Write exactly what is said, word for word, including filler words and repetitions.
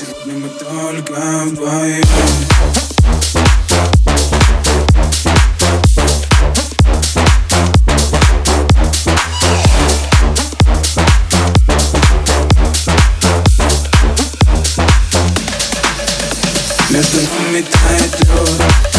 Сегодня мы только вдвоем. Между нами тает лед.